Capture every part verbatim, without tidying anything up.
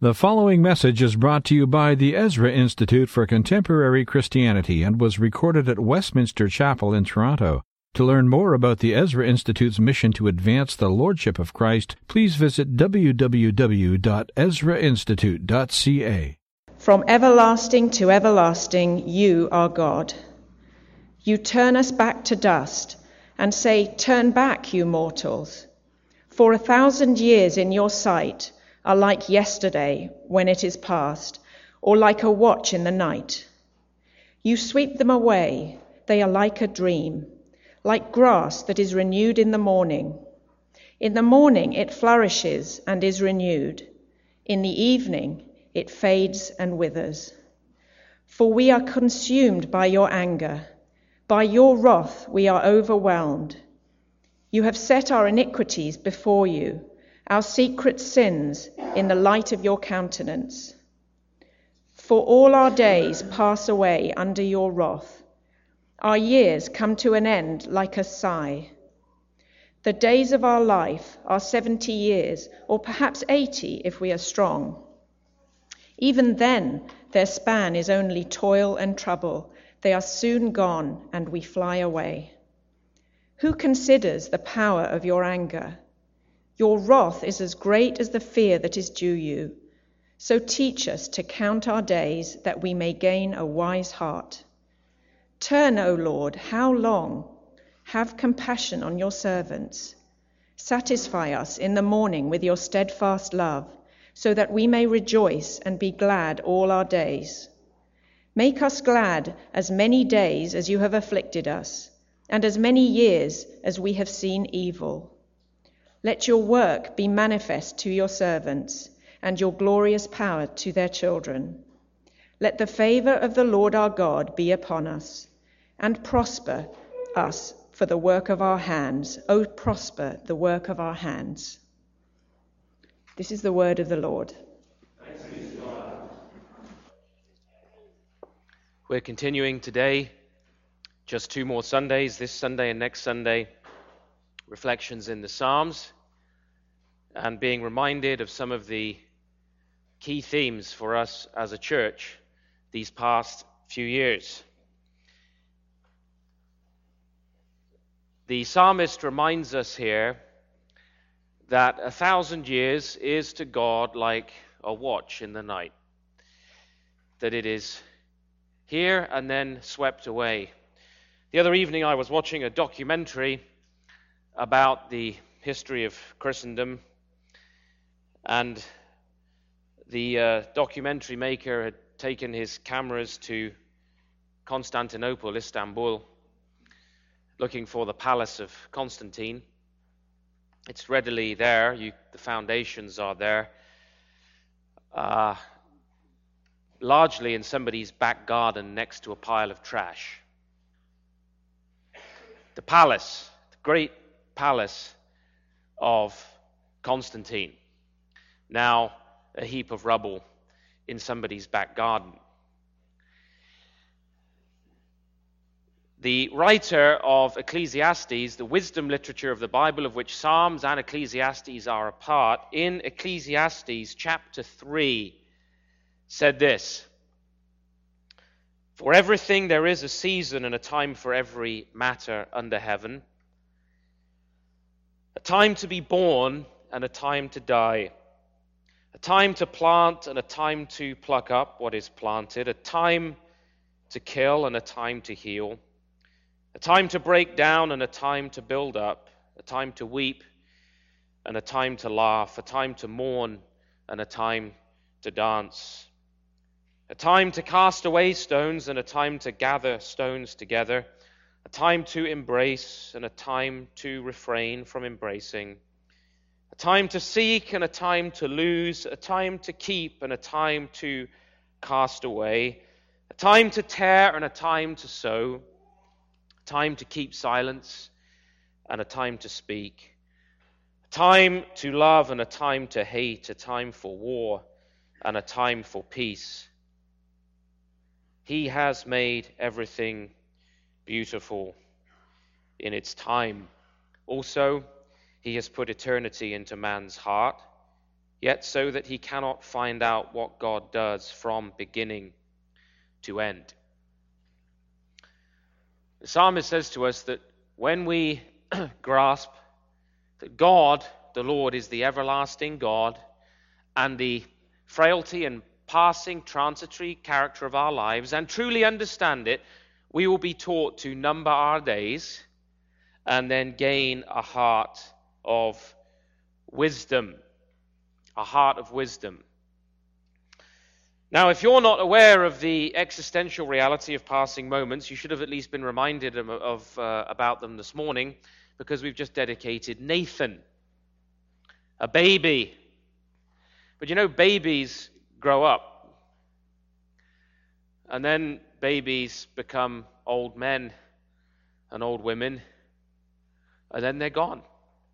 The following message is brought to you by the Ezra Institute for Contemporary Christianity and was recorded at Westminster Chapel in Toronto. To learn more about the Ezra Institute's mission to advance the Lordship of Christ, please visit w w w dot ezra institute dot c a. From everlasting to everlasting, you are God. You turn us back to dust and say, "Turn back, you mortals." For a thousand years in your sight are like yesterday when it is past, or like a watch in the night. You sweep them away, they are like a dream, like grass that is renewed in the morning. In the morning it flourishes and is renewed. In the evening it fades and withers. For we are consumed by your anger. By your wrath we are overwhelmed. You have set our iniquities before you, our secret sins in the light of your countenance. For all our days pass away under your wrath. Our years come to an end like a sigh. The days of our life are seventy years, or perhaps eighty if we are strong. Even then, their span is only toil and trouble. They are soon gone, and we fly away. Who considers the power of your anger? Your wrath is as great as the fear that is due you. So teach us to count our days, that we may gain a wise heart. Turn, O Lord, how long? Have compassion on your servants. Satisfy us in the morning with your steadfast love, so that we may rejoice and be glad all our days. Make us glad as many days as you have afflicted us, and as many years as we have seen evil. Let your work be manifest to your servants, and your glorious power to their children. Let the favor of the Lord our God be upon us, and prosper us for the work of our hands. O prosper the work of our hands. This is the word of the Lord. Thanks be to God. We're continuing today, just two more Sundays, this Sunday and next Sunday, reflections in the Psalms, and being reminded of some of the key themes for us as a church these past few years. The psalmist reminds us here that a thousand years is to God like a watch in the night, that it is here and then swept away. The other evening I was watching a documentary about the history of Christendom, and the uh, documentary maker had taken his cameras to Constantinople, Istanbul, looking for the palace of Constantine. It's readily there. You, the foundations are there, uh, largely in somebody's back garden next to a pile of trash. The palace, the great palace of Constantine, now a heap of rubble in somebody's back garden. The writer of Ecclesiastes, the wisdom literature of the Bible, of which Psalms and Ecclesiastes are a part, in Ecclesiastes chapter three, said this: "For everything there is a season and a time for every matter under heaven, a time to be born and a time to die, a time to plant and a time to pluck up what is planted, a time to kill and a time to heal, a time to break down and a time to build up, a time to weep and a time to laugh, a time to mourn and a time to dance, a time to cast away stones and a time to gather stones together, a time to embrace and a time to refrain from embracing, a time to seek and a time to lose, a time to keep and a time to cast away, a time to tear and a time to sow, a time to keep silence and a time to speak, a time to love and a time to hate, a time for war and a time for peace. He has made everything beautiful in its time. Also, he has put eternity into man's heart. yet so that he cannot find out what God does from beginning to end. The psalmist says to us that when we grasp that God, the Lord, is the everlasting God, and the frailty and passing, transitory character of our lives, and truly understand it, we will be taught to number our days and then gain a heart of wisdom. A heart of wisdom. Now, if you're not aware of the existential reality of passing moments, you should have at least been reminded of, of uh, about them this morning, because we've just dedicated Nathan, a baby. But you know, babies grow up, and then babies become old men and old women, and then they're gone.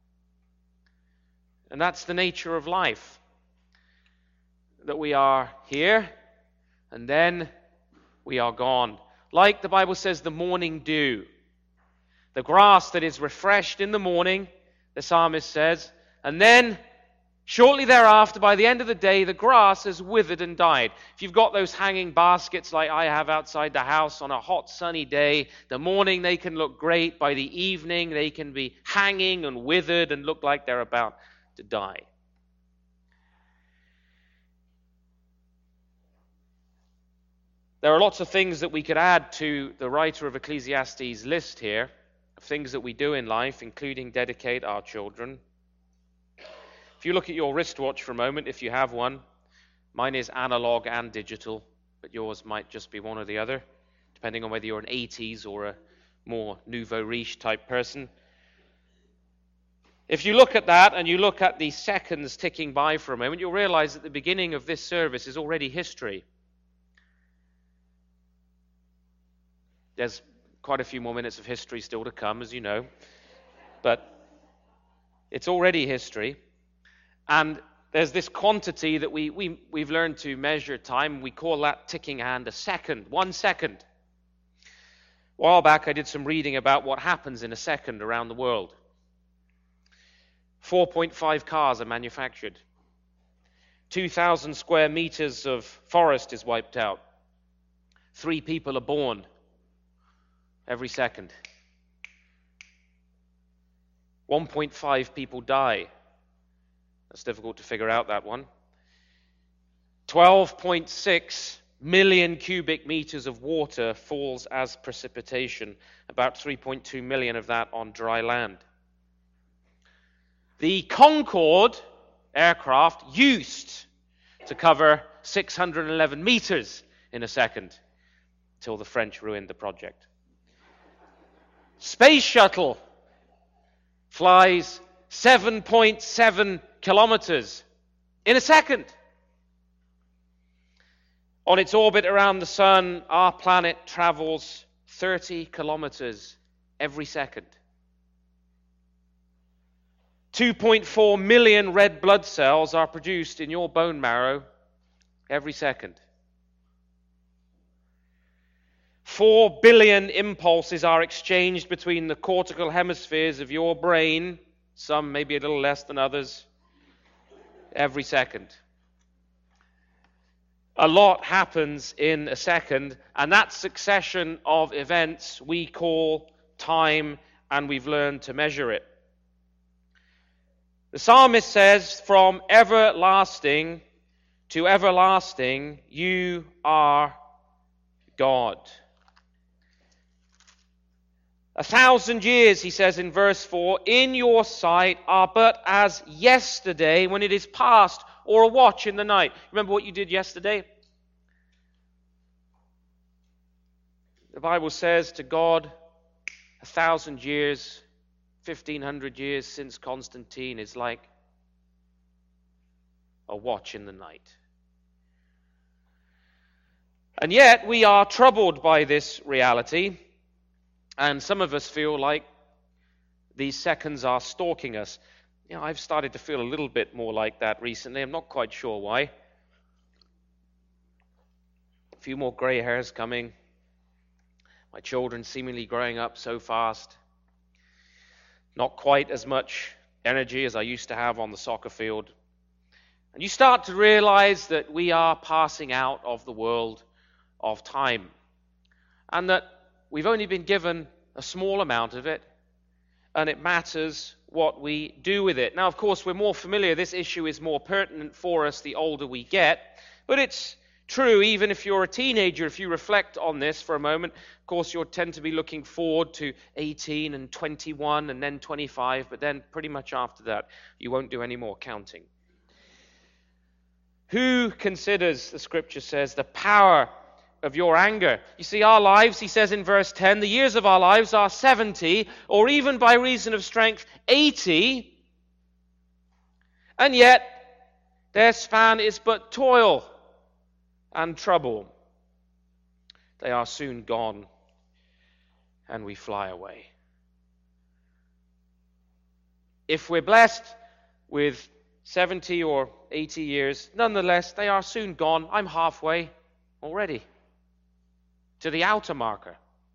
And that's the nature of life, that we are here, and then we are gone. Like the Bible says, the morning dew. The grass that is refreshed in the morning, the psalmist says, and then shortly thereafter, by the end of the day, the grass has withered and died. If you've got those hanging baskets like I have outside the house on a hot sunny day, the morning they can look great. By the evening they can be hanging and withered and look like they're about to die. There are lots of things that we could add to the writer of Ecclesiastes' list here, of things that we do in life, including dedicate our children. If you look at your wristwatch for a moment, if you have one, mine is analog and digital, but yours might just be one or the other, depending on whether you're an eighties or a more nouveau riche type person. If you look at that and you look at the seconds ticking by for a moment, you'll realize that the beginning of this service is already history. There's quite a few more minutes of history still to come, as you know, but it's already history. And there's this quantity that we, we, we've learned to measure time. We call that ticking hand a second, one second. A while back I did some reading about what happens in a second around the world. four point five cars are manufactured. two thousand square meters of forest is wiped out. Three people are born every second. one point five people die. That's difficult to figure out, that one. twelve point six million cubic meters of water falls as precipitation, about three point two million of that on dry land. The Concorde aircraft used to cover six hundred eleven meters in a second, till the French ruined the project. Space Shuttle flies seven point seven kilometers in a second. On its orbit around the sun, our planet travels thirty kilometers every second. two point four million red blood cells are produced in your bone marrow every second. Four billion impulses are exchanged between the cortical hemispheres of your brain, some maybe a little less than others, every second. A lot happens in a second, and that succession of events we call time, and we've learned to measure it. The psalmist says, from everlasting to everlasting, you are God. A thousand years, he says in verse four, in your sight are but as yesterday when it is past, or a watch in the night. Remember what you did yesterday? The Bible says to God, a thousand years, fifteen hundred years since Constantine is like a watch in the night. And yet we are troubled by this reality. And some of us feel like these seconds are stalking us. You know, I've started to feel a little bit more like that recently. I'm not quite sure why. A few more grey hairs coming. My children seemingly growing up so fast. Not quite as much energy as I used to have on the soccer field. And you start to realize that we are passing out of the world of time, and that we've only been given a small amount of it, and it matters what we do with it. Now, of course, we're more familiar. This issue is more pertinent for us the older we get, but it's true even if you're a teenager. If you reflect on this for a moment, of course, you'll tend to be looking forward to eighteen and twenty-one and then twenty-five, but then pretty much after that, you won't do any more counting. Who considers, the scripture says, the power of your anger? You see, our lives, he says in verse ten, the years of our lives are seventy, or even by reason of strength, eighty, and yet their span is but toil and trouble. They are soon gone, and we fly away. If we're blessed with seventy or eighty years, nonetheless, they are soon gone. I'm halfway already to the outer marker.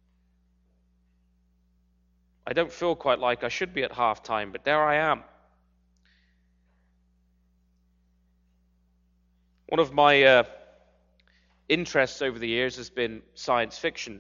I don't feel quite like I should be at half time, but there I am. One of my uh, interests over the years has been science fiction.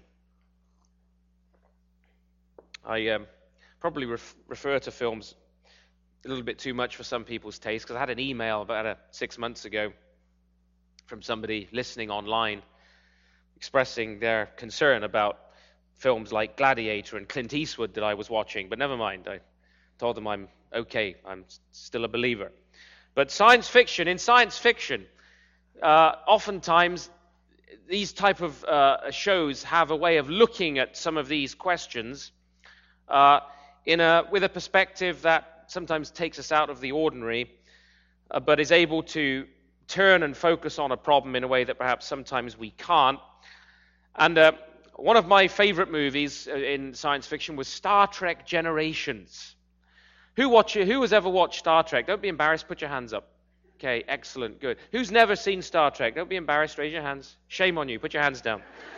I um, probably ref- refer to films a little bit too much for some people's taste, because I had an email about uh, six months ago from somebody listening online expressing their concern about films like Gladiator and Clint Eastwood that I was watching. But never mind, I told them I'm okay, I'm still a believer. But science fiction, in science fiction, uh, oftentimes these type of uh, shows have a way of looking at some of these questions uh, in a with a perspective that sometimes takes us out of the ordinary, uh, but is able to turn and focus on a problem in a way that perhaps sometimes we can't. And uh, one of my favorite movies in science fiction was Star Trek Generations. Who watch it? Who has ever watched Star Trek? Don't be embarrassed, put your hands up. Okay, excellent, good. Who's never seen Star Trek? Don't be embarrassed, raise your hands. Shame on you, put your hands down.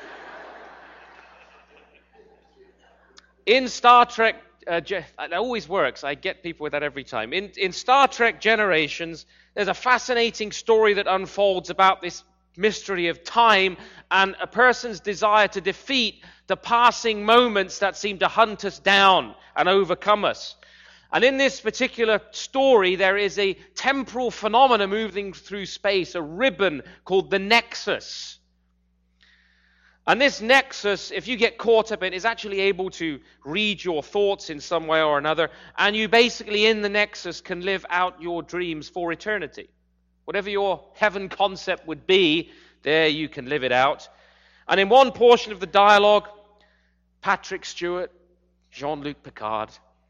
In Star Trek, uh, it always works, I get people with that every time. In, in Star Trek Generations, there's a fascinating story that unfolds about this mystery of time and a person's desire to defeat the passing moments that seem to hunt us down and overcome us. And in this particular story, there is a temporal phenomena moving through space, a ribbon called the Nexus. And this Nexus, if you get caught up in it, is actually able to read your thoughts in some way or another, and you basically in the Nexus can live out your dreams for eternity. Whatever your heaven concept would be, there you can live it out. And in one portion of the dialogue, Patrick Stewart, Jean-Luc Picard,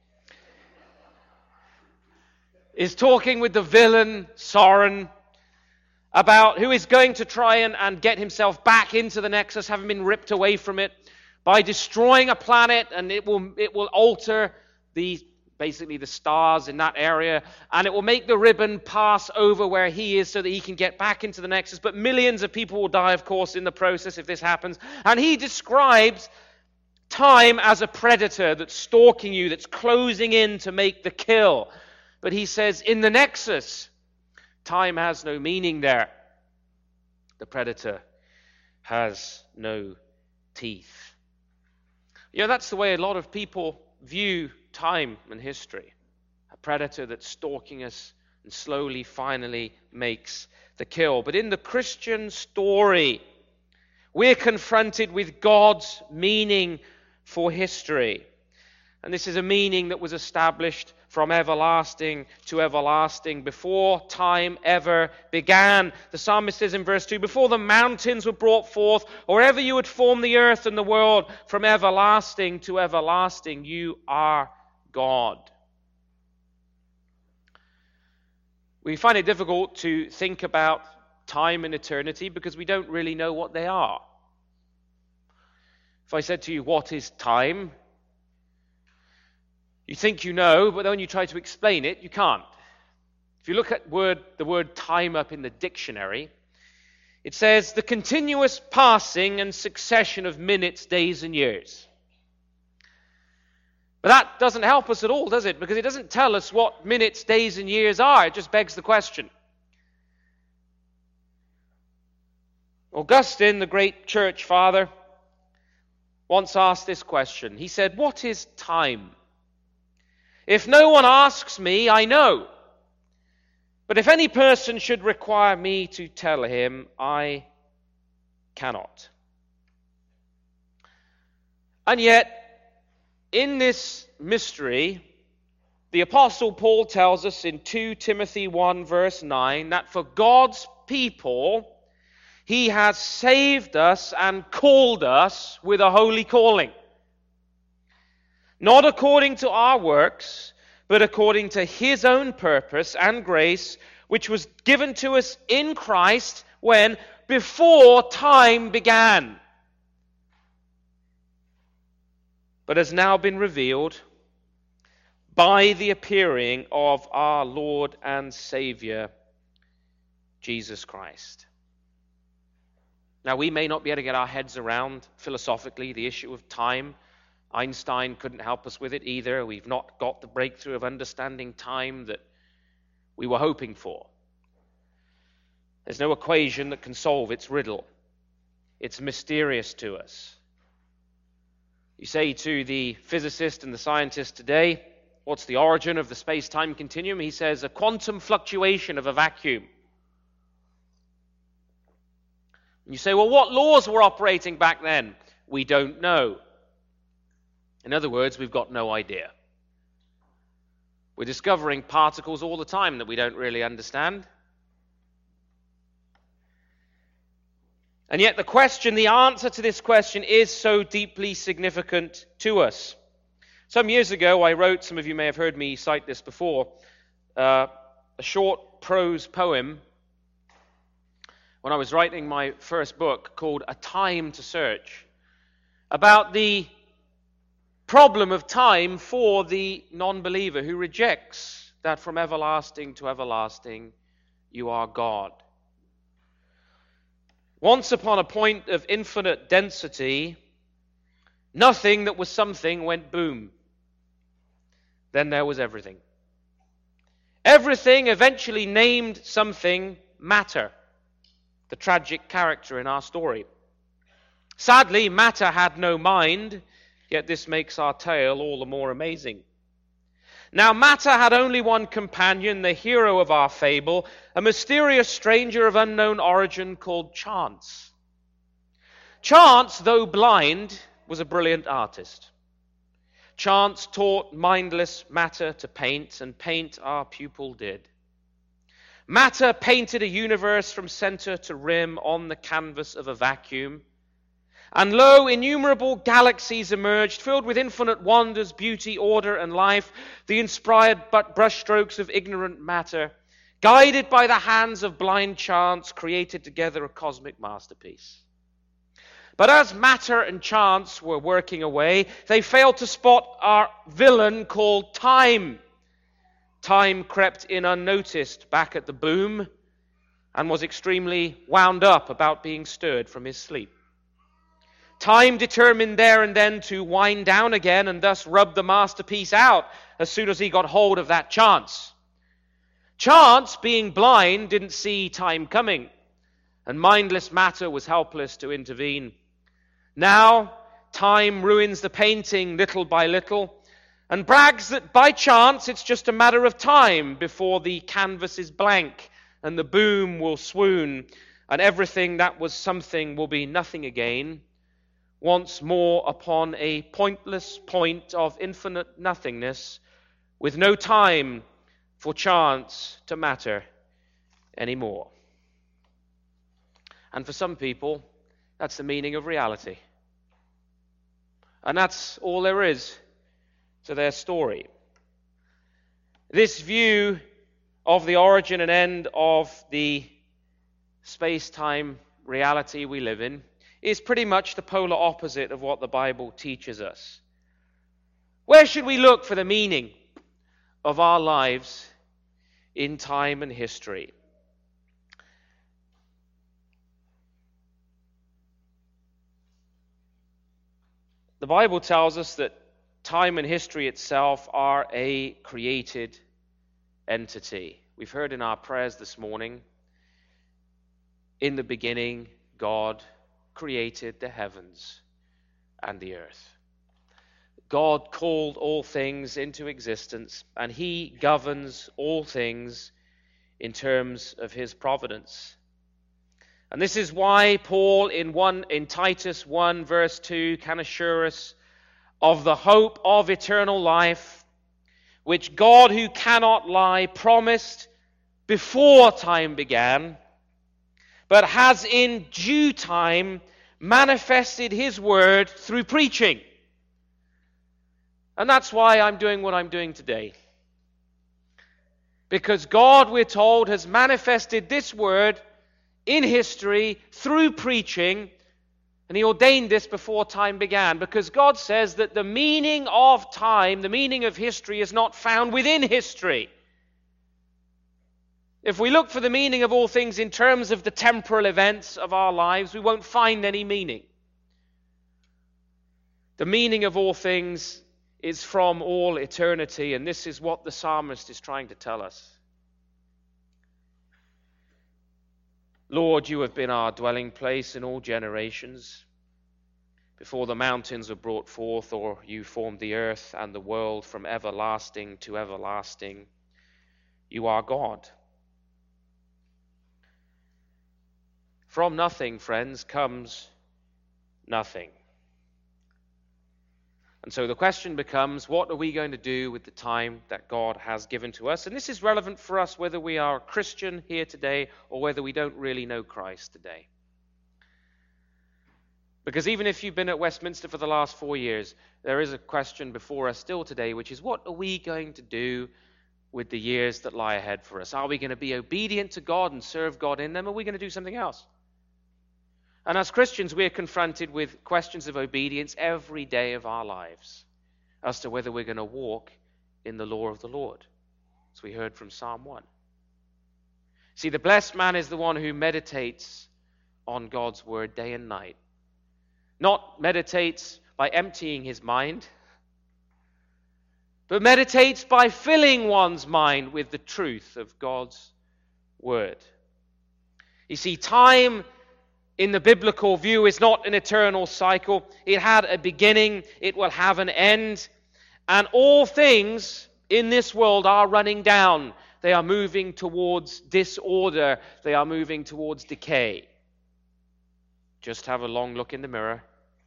is talking with the villain, Soren, about who is going to try and, and get himself back into the Nexus, having been ripped away from it, by destroying a planet, and it will it will alter the basically the stars in that area, and it will make the ribbon pass over where he is so that he can get back into the Nexus. But millions of people will die, of course, in the process if this happens. And he describes time as a predator that's stalking you, that's closing in to make the kill. But he says, in the Nexus, time has no meaning there. The predator has no teeth. You know, that's the way a lot of people view time and history. A predator that's stalking us and slowly, finally makes the kill. But in the Christian story, we're confronted with God's meaning for history. And this is a meaning that was established from everlasting to everlasting, before time ever began. The psalmist says in verse two, before the mountains were brought forth, or ever you had formed the earth and the world, from everlasting to everlasting, you are God. We find it difficult to think about time and eternity because we don't really know what they are. If I said to you, what is time? You think you know, but when you try to explain it, you can't. If you look at word, the word time up in the dictionary, it says the continuous passing and succession of minutes, days, and years. But that doesn't help us at all, does it? Because it doesn't tell us what minutes, days, and years are. It just begs the question. Augustine, the great church father, once asked this question. He said, "What is time? If no one asks me, I know. But if any person should require me to tell him, I cannot." And yet, in this mystery, the Apostle Paul tells us in Second Timothy one verse nine that for God's people, He has saved us and called us with a holy calling. Not according to our works, but according to His own purpose and grace, which was given to us in Christ when? Before time began, but has now been revealed by the appearing of our Lord and Savior, Jesus Christ. Now, we may not be able to get our heads around philosophically the issue of time. Einstein couldn't help us with it either. We've not got the breakthrough of understanding time that we were hoping for. There's no equation that can solve its riddle. It's mysterious to us. You say to the physicist and the scientist today, what's the origin of the space-time continuum? He says a quantum fluctuation of a vacuum. You say, well, what laws were operating back then? We don't know. In other words, we've got no idea. We're discovering particles all the time that we don't really understand. And yet the question, the answer to this question is so deeply significant to us. Some years ago, I wrote, some of you may have heard me cite this before, uh, a short prose poem when I was writing my first book called A Time to Search, about the problem of time for the non-believer who rejects that from everlasting to everlasting you are God. Once upon a point of infinite density, nothing that was something went boom. Then there was everything. Everything eventually named something matter, the tragic character in our story. Sadly, matter had no mind, yet this makes our tale all the more amazing. Now, matter had only one companion, the hero of our fable, a mysterious stranger of unknown origin called Chance. Chance, though blind, was a brilliant artist. Chance taught mindless matter to paint, and paint our pupil did. Matter painted a universe from center to rim on the canvas of a vacuum. And lo, innumerable galaxies emerged, filled with infinite wonders, beauty, order, and life, the inspired but brushstrokes of ignorant matter, guided by the hands of blind chance, created together a cosmic masterpiece. But as matter and chance were working away, they failed to spot our villain called time. Time crept in unnoticed back at the boom and was extremely wound up about being stirred from his sleep. Time determined there and then to wind down again and thus rub the masterpiece out as soon as he got hold of that chance. Chance, being blind, didn't see time coming, and mindless matter was helpless to intervene. Now, time ruins the painting little by little, and brags that by chance it's just a matter of time before the canvas is blank and the boom will swoon and everything that was something will be nothing again, once more upon a pointless point of infinite nothingness, with no time for chance to matter anymore. And for some people, that's the meaning of reality. And that's all there is to their story. This view of the origin and end of the space-time reality we live in is pretty much the polar opposite of what the Bible teaches us. Where should we look for the meaning of our lives in time and history? The Bible tells us that time and history itself are a created entity. We've heard in our prayers this morning, in the beginning, God created the heavens and the earth. God called all things into existence, and he governs all things in terms of his providence. And this is why Paul in one in Titus one verse two can assure us of the hope of eternal life, which God, who cannot lie, promised before time began, but has in due time manifested his word through preaching. And that's why I'm doing what I'm doing today. Because God, we're told, has manifested this word in history through preaching, and he ordained this before time began, because God says that the meaning of time, the meaning of history, is not found within history. If we look for the meaning of all things in terms of the temporal events of our lives, we won't find any meaning. The meaning of all things is from all eternity, and this is what the psalmist is trying to tell us. Lord, you have been our dwelling place in all generations. Before the mountains were brought forth, or you formed the earth and the world, from everlasting to everlasting, you are God. From nothing, friends, comes nothing. And so the question becomes, what are we going to do with the time that God has given to us? And this is relevant for us whether we are a Christian here today or whether we don't really know Christ today. Because even if you've been at Westminster for the last four years, there is a question before us still today, which is, what are we going to do with the years that lie ahead for us? Are we going to be obedient to God and serve God in them, or are we going to do something else? And as Christians, we are confronted with questions of obedience every day of our lives as to whether we're going to walk in the law of the Lord, as we heard from Psalm one. See, the blessed man is the one who meditates on God's word day and night. Not meditates by emptying his mind, but meditates by filling one's mind with the truth of God's word. You see, time in the biblical view is not an eternal cycle. It had a beginning, it will have an end, and all things in this world are running down. They are moving towards disorder. They are moving towards decay. Just have a long look in the mirror.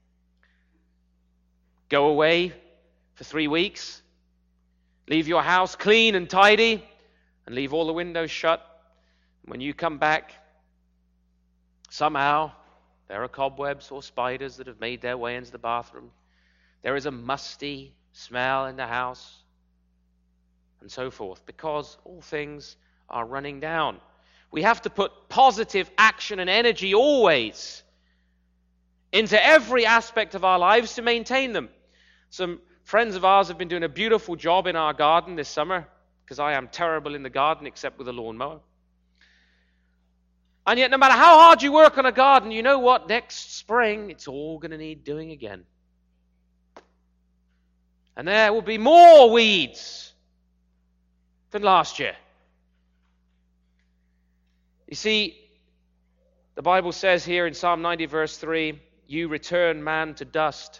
Go away for three weeks. Leave your house clean and tidy, and leave all the windows shut. When you come back, somehow there are cobwebs or spiders that have made their way into the bathroom. There is a musty smell in the house, and so forth, because all things are running down. We have to put positive action and energy always into every aspect of our lives to maintain them. Some friends of ours have been doing a beautiful job in our garden this summer, because I am terrible in the garden except with a lawnmower. And yet, no matter how hard you work on a garden, you know what? Next spring, it's all going to need doing again. And there will be more weeds than last year. You see, the Bible says here in Psalm ninety, verse three, you return man to dust.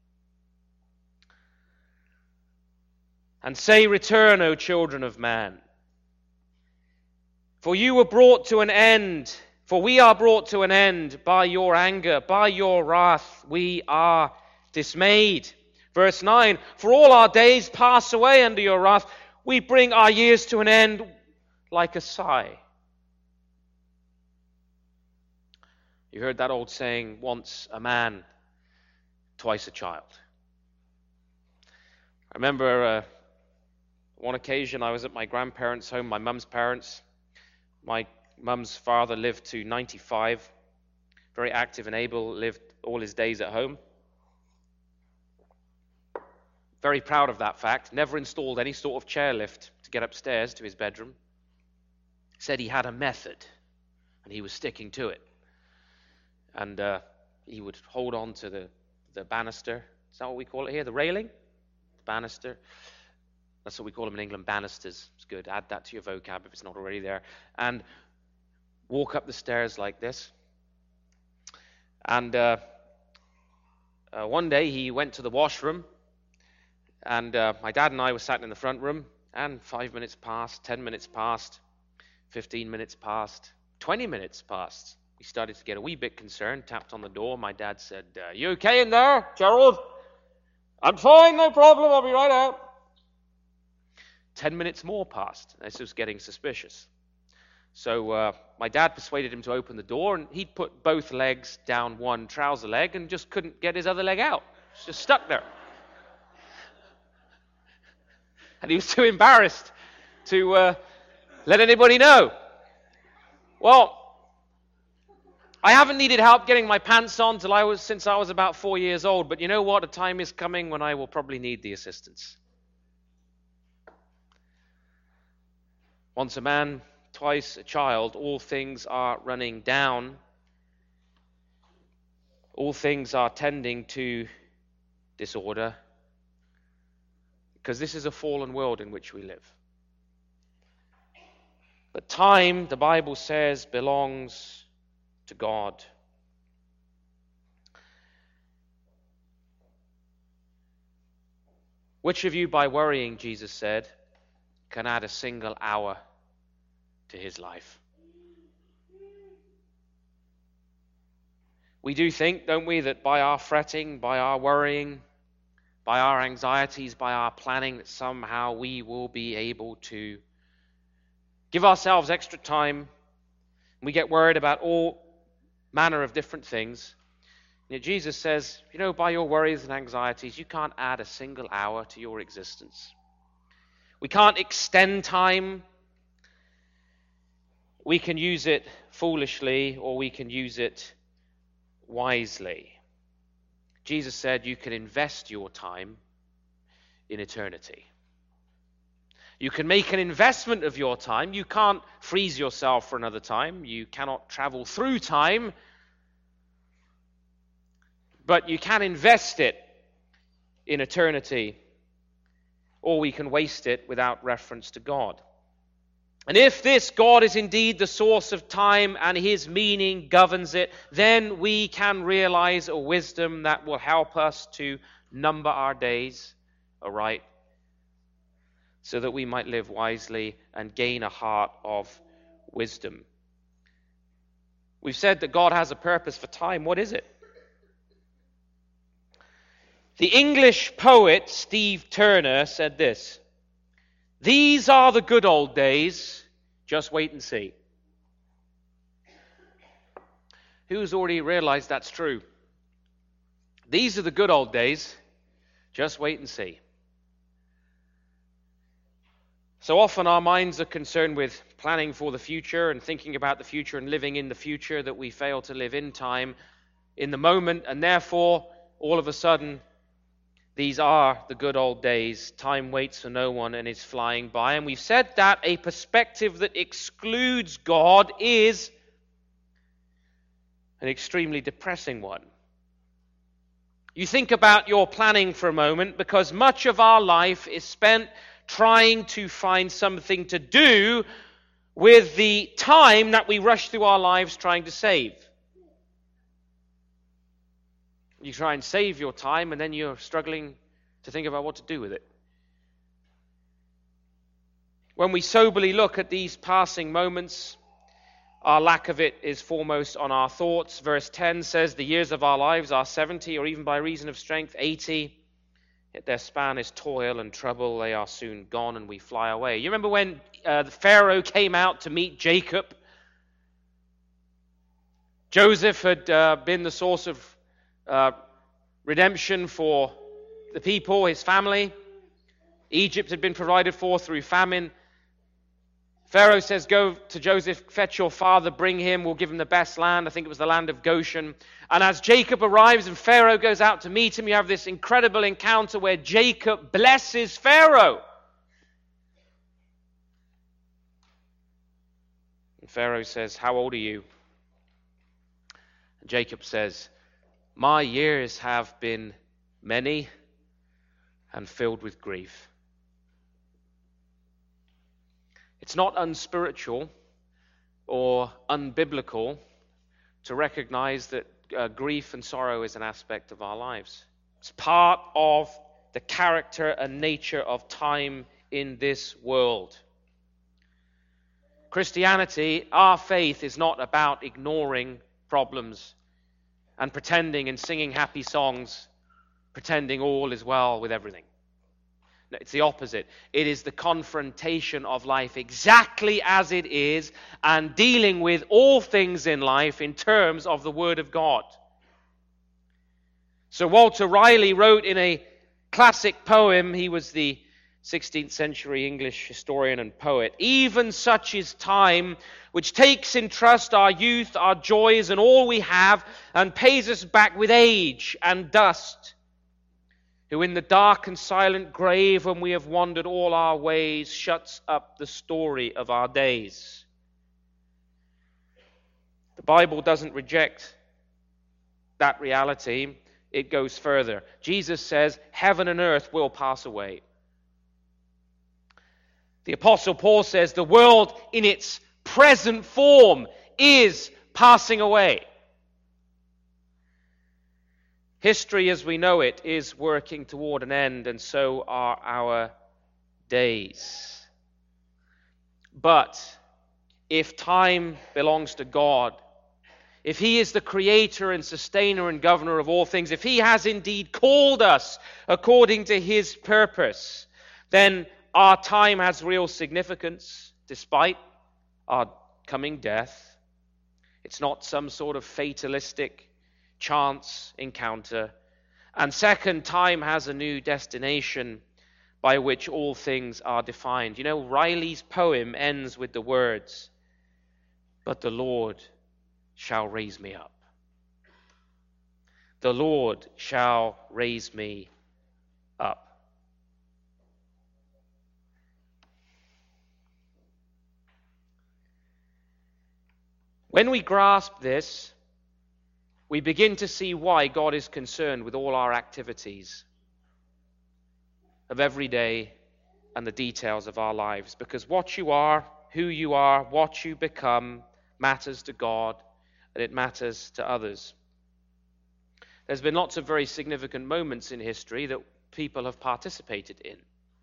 And say, return, O children of man. For you were brought to an end, for we are brought to an end by your anger, by your wrath, we are dismayed. Verse nine, for all our days pass away under your wrath, we bring our years to an end like a sigh. You heard that old saying, once a man, twice a child. I remember uh, one occasion I was at my grandparents' home, my mum's parents. My mum's father lived to ninety-five, very active and able, lived all his days at home. Very proud of that fact. Never installed any sort of chairlift to get upstairs to his bedroom. Said he had a method, and he was sticking to it. And uh, he would hold on to the, the banister. Is that what we call it here? The railing? The banister. That's what we call them in England, banisters. It's good. Add that to your vocab if it's not already there. And walk up the stairs like this. And uh, uh, one day he went to the washroom, and uh, my dad and I were sat in the front room, and five minutes passed, ten minutes passed, fifteen minutes passed, twenty minutes passed. We started to get a wee bit concerned, tapped on the door. My dad said, uh, "You okay in there, Gerald?" "I'm fine, no problem, I'll be right out." Ten minutes more passed. This was getting suspicious. So uh, my dad persuaded him to open the door, and he'd put both legs down one trouser leg and just couldn't get his other leg out. It's just stuck there. And he was too embarrassed to uh, let anybody know. Well, I haven't needed help getting my pants on till I was, since I was about four years old, but you know what? A time is coming when I will probably need the assistance. Once a man, twice a child, all things are running down. All things are tending to disorder, because this is a fallen world in which we live. But time, the Bible says, belongs to God. Which of you, by worrying, Jesus said, can add a single hour to his life? We do think, don't we, that by our fretting, by our worrying, by our anxieties, by our planning, that somehow we will be able to give ourselves extra time. We get worried about all manner of different things. And yet Jesus says, you know, by your worries and anxieties, you can't add a single hour to your existence. We can't extend time. We can use it foolishly, or we can use it wisely. Jesus said you can invest your time in eternity. You can make an investment of your time. You can't freeze yourself for another time. You cannot travel through time. But you can invest it in eternity, or we can waste it without reference to God. And if this God is indeed the source of time and his meaning governs it, then we can realize a wisdom that will help us to number our days aright, so that we might live wisely and gain a heart of wisdom. We've said that God has a purpose for time. What is it? The English poet Steve Turner said this: "These are the good old days, just wait and see." Who's already realized that's true? These are the good old days, just wait and see. So often our minds are concerned with planning for the future and thinking about the future and living in the future that we fail to live in time, in the moment, and therefore, all of a sudden, these are the good old days. Time waits for no one and is flying by. And we've said that a perspective that excludes God is an extremely depressing one. You think about your planning for a moment, because much of our life is spent trying to find something to do with the time that we rush through our lives trying to save. You try and save your time, and then you're struggling to think about what to do with it. When we soberly look at these passing moments, our lack of it is foremost on our thoughts. Verse ten says, "The years of our lives are seventy, or even by reason of strength, eighty. Yet their span is toil and trouble. They are soon gone, and we fly away." You remember when uh, the Pharaoh came out to meet Jacob? Joseph had uh, been the source of Uh, redemption for the people, his family. Egypt had been provided for through famine. Pharaoh says, "Go to Joseph, fetch your father, bring him, we'll give him the best land." I think it was the land of Goshen. And as Jacob arrives and Pharaoh goes out to meet him, you have this incredible encounter where Jacob blesses Pharaoh. And Pharaoh says, "How old are you?" And Jacob says, "My years have been many and filled with grief." It's not unspiritual or unbiblical to recognize that uh, grief and sorrow is an aspect of our lives. It's part of the character and nature of time in this world. Christianity, our faith, is not about ignoring problems and pretending and singing happy songs, pretending all is well with everything. No, it's the opposite. It is the confrontation of life exactly as it is and dealing with all things in life in terms of the Word of God. Sir Walter Raleigh wrote in a classic poem, he was the sixteenth century English historian and poet, "Even such is time, which takes in trust our youth, our joys, and all we have, and pays us back with age and dust. Who in the dark and silent grave, when we have wandered all our ways, shuts up the story of our days." The Bible doesn't reject that reality. It goes further. Jesus says, heaven and earth will pass away. The Apostle Paul says the world in its present form is passing away. History as we know it is working toward an end, and so are our days. But if time belongs to God, if He is the creator and sustainer and governor of all things, if He has indeed called us according to His purpose, then our time has real significance despite our coming death. It's not some sort of fatalistic chance encounter. And second, time has a new destination by which all things are defined. You know, Riley's poem ends with the words, "But the Lord shall raise me up." The Lord shall raise me up. When we grasp this, we begin to see why God is concerned with all our activities of every day and the details of our lives. Because what you are, who you are, what you become matters to God, and it matters to others. There's been lots of very significant moments in history that people have participated in.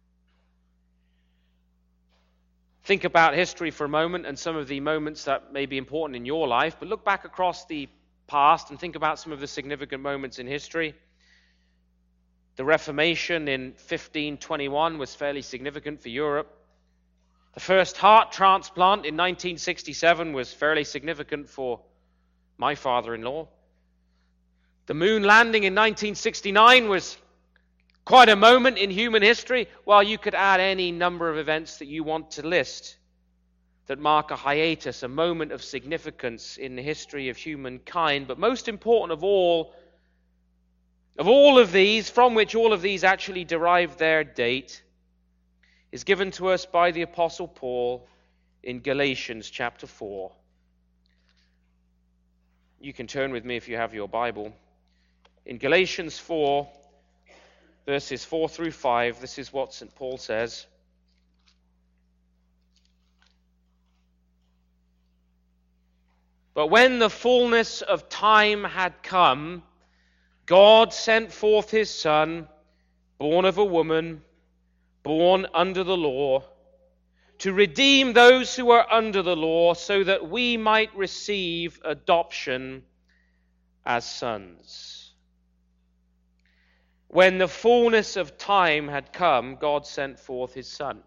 Think about history for a moment and some of the moments that may be important in your life, but look back across the past and think about some of the significant moments in history. The Reformation in fifteen twenty-one was fairly significant for Europe. The first heart transplant in nineteen sixty-seven was fairly significant for my father-in-law. The moon landing in nineteen sixty-nine was quite a moment in human history. Well, you could add any number of events that you want to list that mark a hiatus, a moment of significance in the history of humankind. But most important of all, of all of these, from which all of these actually derive their date, is given to us by the Apostle Paul in Galatians chapter four. You can turn with me if you have your Bible. In Galatians four, verses four through five, this is what Saint Paul says. But when the fullness of time had come, God sent forth His Son, born of a woman, born under the law, to redeem those who are under the law, so that we might receive adoption as sons. When the fullness of time had come, God sent forth His Son.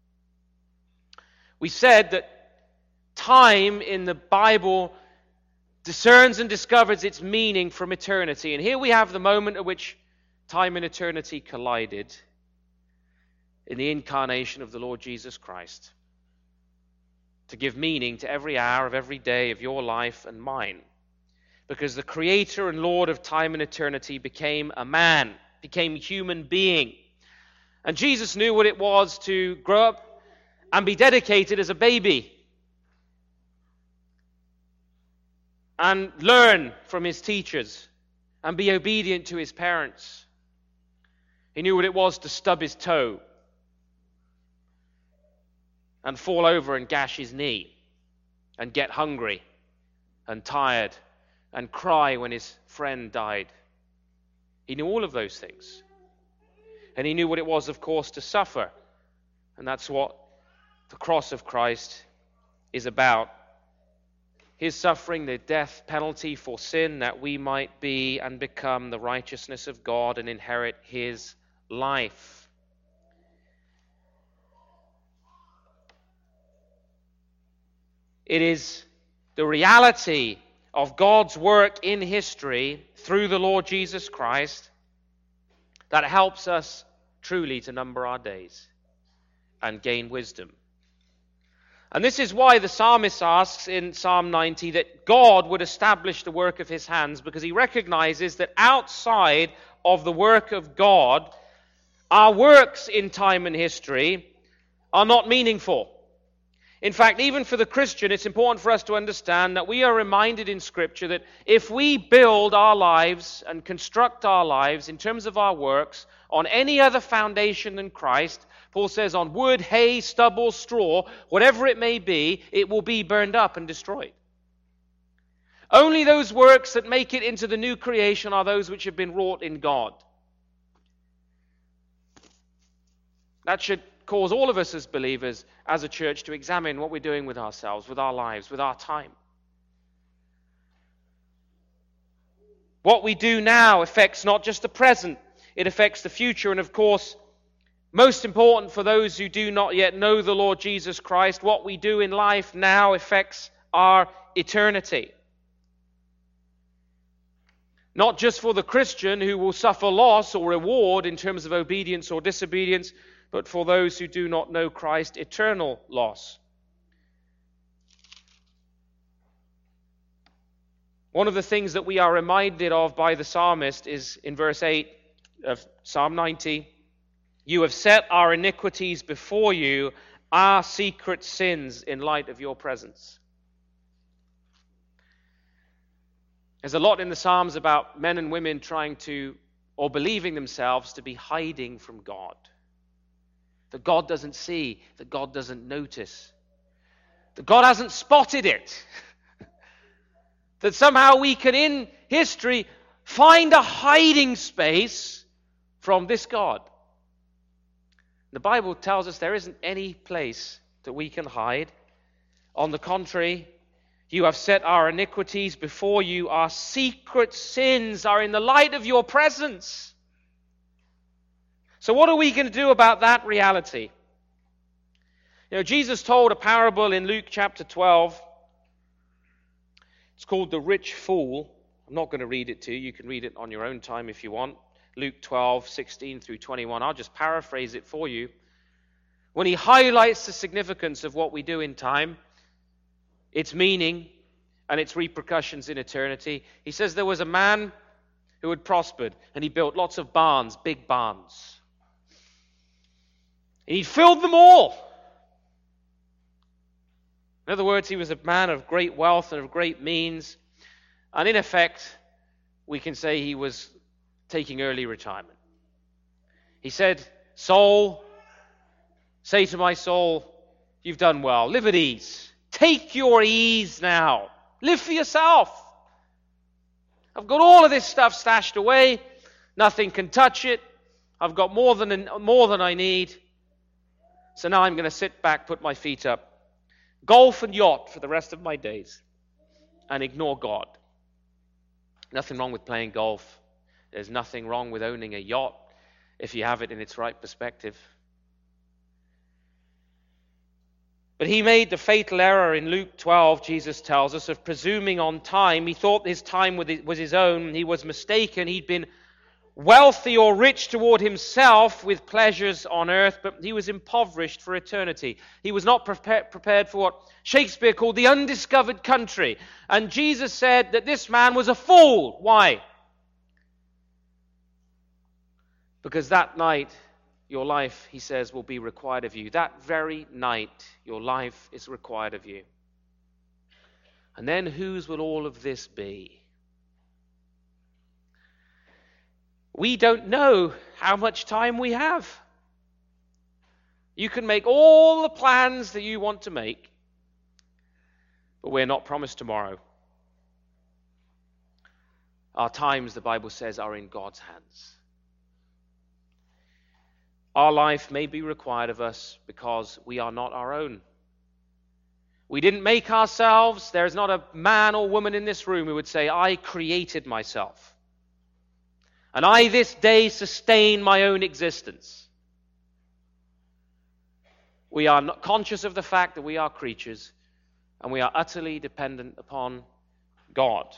We said that time in the Bible discerns and discovers its meaning from eternity. And here we have the moment at which time and eternity collided in the incarnation of the Lord Jesus Christ, to give meaning to every hour of every day of your life and mine. Because the Creator and Lord of time and eternity became a man, became a human being. And Jesus knew what it was to grow up and be dedicated as a baby and learn from His teachers and be obedient to His parents. He knew what it was to stub his toe and fall over and gash his knee and get hungry and tired and cry when his friend died. He knew all of those things. And he knew what it was, of course, to suffer. And that's what the cross of Christ is about. His suffering, the death penalty for sin, that we might be and become the righteousness of God and inherit his life. It is the reality of God's work in history through the Lord Jesus Christ that helps us truly to number our days and gain wisdom. And this is why the psalmist asks in Psalm ninety that God would establish the work of his hands, because he recognizes that outside of the work of God, our works in time and history are not meaningful. In fact, even for the Christian, it's important for us to understand that we are reminded in Scripture that if we build our lives and construct our lives in terms of our works on any other foundation than Christ, Paul says on wood, hay, stubble, straw, whatever it may be, it will be burned up and destroyed. Only those works that make it into the new creation are those which have been wrought in God. That should cause all of us as believers, as a church, to examine what we're doing with ourselves, with our lives, with our time. What we do now affects not just the present, it affects the future. And of course, most important for those who do not yet know the Lord Jesus Christ, what we do in life now affects our eternity. Not just for the Christian who will suffer loss or reward in terms of obedience or disobedience, but for those who do not know Christ, eternal loss. One of the things that we are reminded of by the psalmist is in verse eight of Psalm ninety. You have set our iniquities before you, our secret sins in light of your presence. There's a lot in the Psalms about men and women trying to, or believing themselves to be hiding from God. That God doesn't see, that God doesn't notice, that God hasn't spotted it. That somehow we can, in history, find a hiding space from this God. The Bible tells us there isn't any place that we can hide. On the contrary, you have set our iniquities before you. Our secret sins are in the light of your presence. So what are we going to do about that reality? You know, Jesus told a parable in Luke chapter twelve. It's called the rich fool. I'm not going to read it to you. You can read it on your own time if you want. Luke twelve, sixteen through twenty-one. I'll just paraphrase it for you. When he highlights the significance of what we do in time, its meaning and its repercussions in eternity, he says there was a man who had prospered and he built lots of barns, big barns. And he filled them all. In other words, he was a man of great wealth and of great means. And in effect, we can say he was taking early retirement. He said, soul, say to my soul, you've done well. Live at ease. Take your ease now. Live for yourself. I've got all of this stuff stashed away. Nothing can touch it. I've got more than more than I need. So now I'm going to sit back, put my feet up, golf and yacht for the rest of my days, and ignore God. Nothing wrong with playing golf. There's nothing wrong with owning a yacht if you have it in its right perspective. But he made the fatal error in Luke twelve, Jesus tells us, of presuming on time. He thought his time was his own. He was mistaken. He'd been wealthy or rich toward himself with pleasures on earth, but he was impoverished for eternity. He was not prepared, prepared for what Shakespeare called the undiscovered country. And Jesus said that this man was a fool. Why? Because that night, your life, he says, will be required of you. That very night, your life is required of you. And then whose will all of this be? We don't know how much time we have. You can make all the plans that you want to make, but we're not promised tomorrow. Our times, the Bible says, are in God's hands. Our life may be required of us because we are not our own. We didn't make ourselves. There is not a man or woman in this room who would say, I created myself. And I this day sustain my own existence. We are not conscious of the fact that we are creatures, and we are utterly dependent upon God.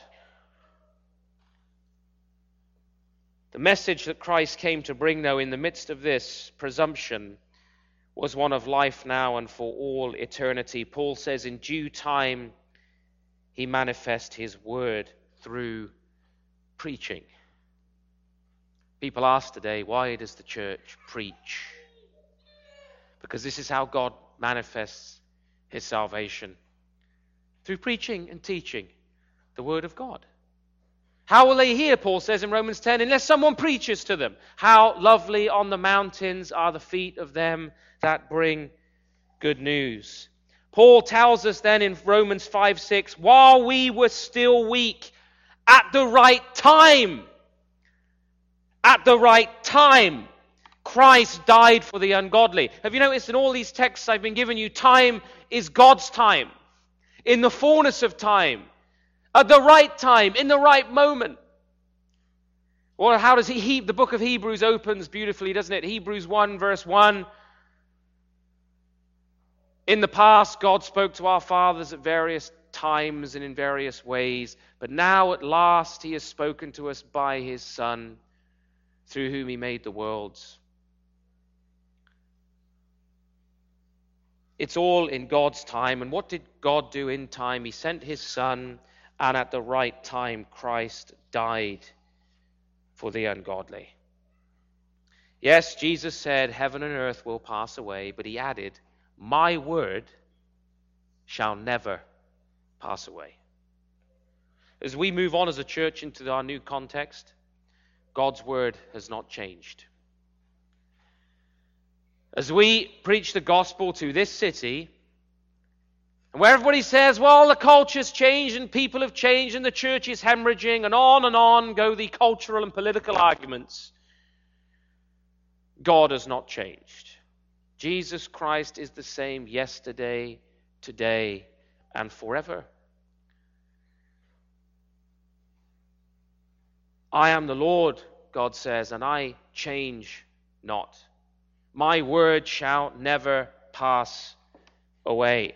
The message that Christ came to bring, though, in the midst of this presumption, was one of life now and for all eternity. Paul says, in due time, he manifests his word through preaching. People ask today, why does the church preach? Because this is how God manifests his salvation. Through preaching and teaching the word of God. How will they hear, Paul says in Romans ten, unless someone preaches to them? How lovely on the mountains are the feet of them that bring good news. Paul tells us then in Romans five six, while we were still weak, at the right time, at the right time, Christ died for the ungodly. Have you noticed in all these texts I've been giving you, time is God's time. In the fullness of time. At the right time, in the right moment. Well, how does he, he, the book of Hebrews opens beautifully, doesn't it? Hebrews one, verse one. In the past, God spoke to our fathers at various times and in various ways, but now at last he has spoken to us by his Son, through whom he made the worlds. It's all in God's time. And what did God do in time? He sent his Son, and at the right time, Christ died for the ungodly. Yes, Jesus said, heaven and earth will pass away, but he added, my word shall never pass away. As we move on as a church into our new context, God's word has not changed. As we preach the gospel to this city, and where everybody says, well, the culture's changed and people have changed and the church is hemorrhaging, and on and on go the cultural and political arguments, God has not changed. Jesus Christ is the same yesterday, today, and forever. I am the Lord, God says, and I change not. My word shall never pass away.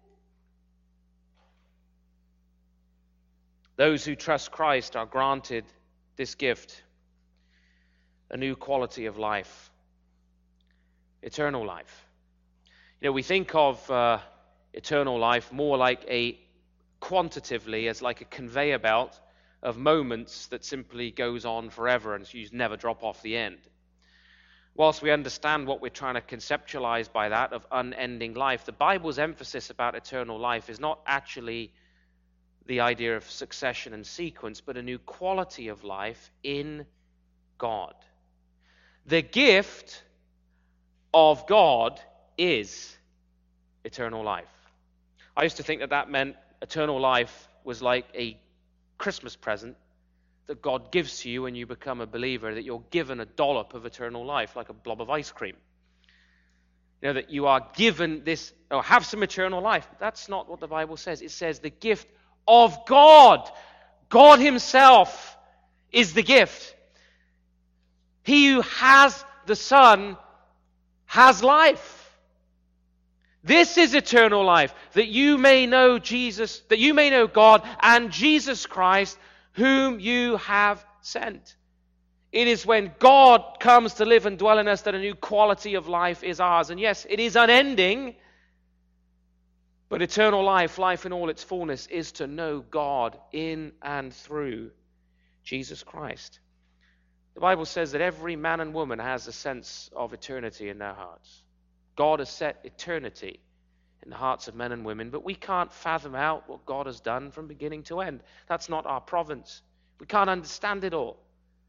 Those who trust Christ are granted this gift, a new quality of life, eternal life. You know, we think of uh, eternal life more like a, quantitatively, as like a conveyor belt of moments that simply goes on forever and you never drop off the end. Whilst we understand what we're trying to conceptualize by that of unending life, the Bible's emphasis about eternal life is not actually the idea of succession and sequence, but a new quality of life in God. The gift of God is eternal life. I used to think that that meant eternal life was like a Christmas present that God gives to you when you become a believer, that you're given a dollop of eternal life, like a blob of ice cream. You know, that you are given this, or have some eternal life. That's not what the Bible says. It says the gift of God. God himself is the gift. He who has the Son has life. This is eternal life, that you may know Jesus, that you may know God and Jesus Christ, whom you have sent. It is when God comes to live and dwell in us that a new quality of life is ours. And yes, it is unending, but eternal life, life in all its fullness, is to know God in and through Jesus Christ. The Bible says that every man and woman has a sense of eternity in their hearts. God has set eternity in the hearts of men and women, but we can't fathom out what God has done from beginning to end. That's not our province. We can't understand it all.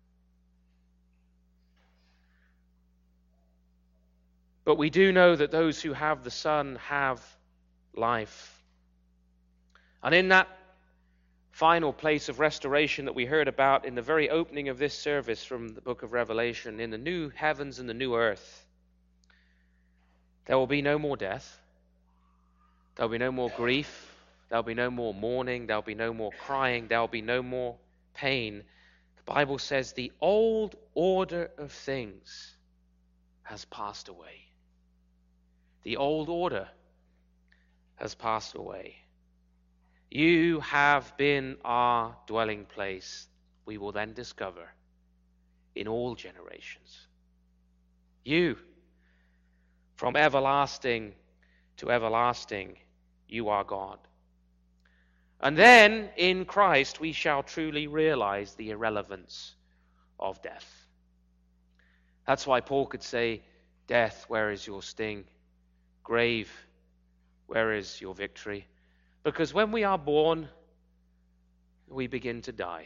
But we do know that those who have the Son have life. And in that final place of restoration that we heard about in the very opening of this service from the book of Revelation, in the new heavens and the new earth, there will be no more death. There will be no more grief. There will be no more mourning. There will be no more crying. There will be no more pain. The Bible says the old order of things has passed away. The old order has passed away. You have been our dwelling place, we will then discover, in all generations. You, from everlasting to everlasting, you are God. And then, in Christ, we shall truly realize the irrelevance of death. That's why Paul could say, death, where is your sting? Grave, where is your victory? Because when we are born, we begin to die.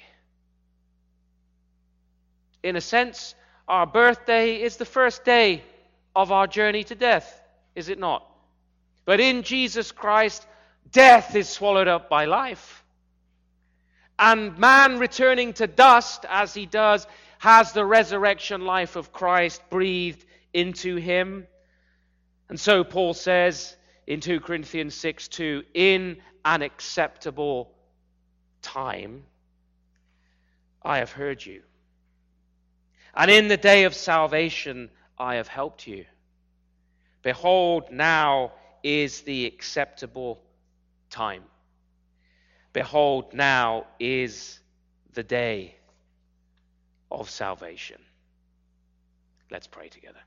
In a sense, our birthday is the first day of our journey to death, is it not? But in Jesus Christ, death is swallowed up by life. And man returning to dust, as he does, has the resurrection life of Christ breathed into him. And so Paul says in two Corinthians six two, in an acceptable time, I have heard you. And in the day of salvation, I have helped you. Behold, now is the acceptable time. Behold, now is the day of salvation. Let's pray together.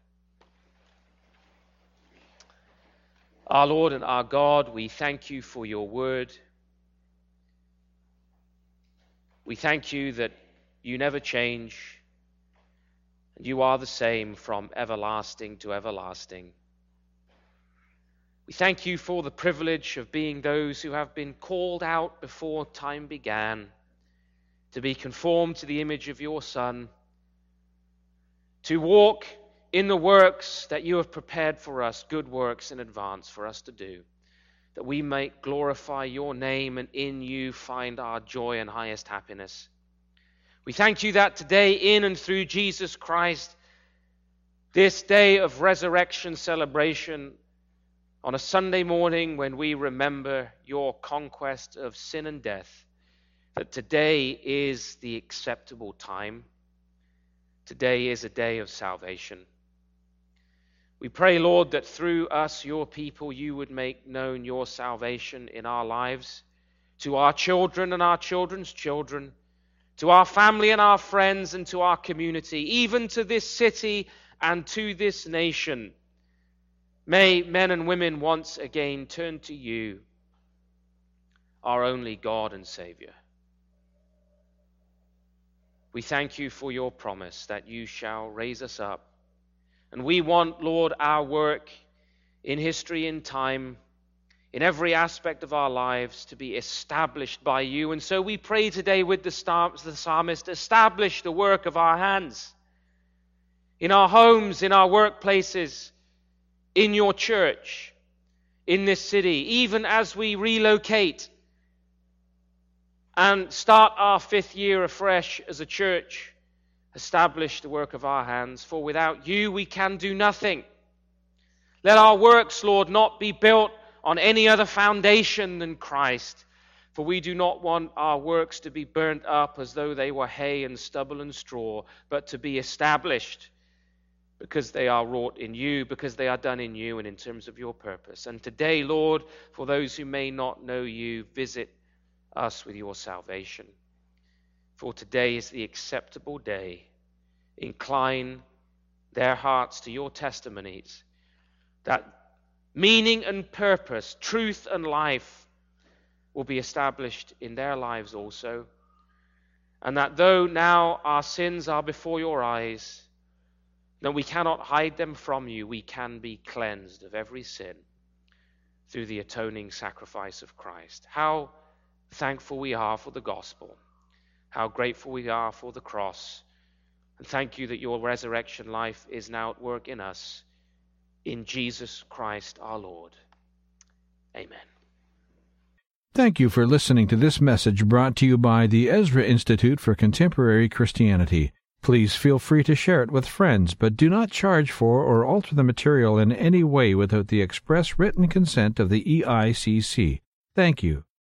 Our Lord and our God, we thank you for your word. We thank you that you never change, and you are the same from everlasting to everlasting. We thank you for the privilege of being those who have been called out before time began to be conformed to the image of your Son, to walk in the works that you have prepared for us, good works in advance for us to do, that we may glorify your name and in you find our joy and highest happiness. We thank you that today, in and through Jesus Christ, this day of resurrection celebration, on a Sunday morning when we remember your conquest of sin and death, that today is the acceptable time. Today is a day of salvation. We pray, Lord, that through us, your people, you would make known your salvation in our lives, to our children and our children's children, to our family and our friends and to our community, even to this city and to this nation. May men and women once again turn to you, our only God and Savior. We thank you for your promise that you shall raise us up. And we want, Lord, our work in history and time, in every aspect of our lives, to be established by you. And so we pray today with the psalmist, establish the work of our hands, in our homes, in our workplaces, in your church, in this city, even as we relocate and start our fifth year afresh as a church. Establish the work of our hands, for without you we can do nothing. Let our works, Lord, not be built on any other foundation than Christ, for we do not want our works to be burnt up as though they were hay and stubble and straw, but to be established because they are wrought in you, because they are done in you and in terms of your purpose. And today, Lord, for those who may not know you, visit us with your salvation. For today is the acceptable day. Incline their hearts to your testimonies, that meaning and purpose, truth and life will be established in their lives also. And that though now our sins are before your eyes, that we cannot hide them from you, we can be cleansed of every sin through the atoning sacrifice of Christ. How thankful we are for the gospel. How grateful we are for the cross. And thank you that your resurrection life is now at work in us. In Jesus Christ our Lord. Amen. Thank you for listening to this message brought to you by the Ezra Institute for Contemporary Christianity. Please feel free to share it with friends, but do not charge for or alter the material in any way without the express written consent of the E I C C. Thank you.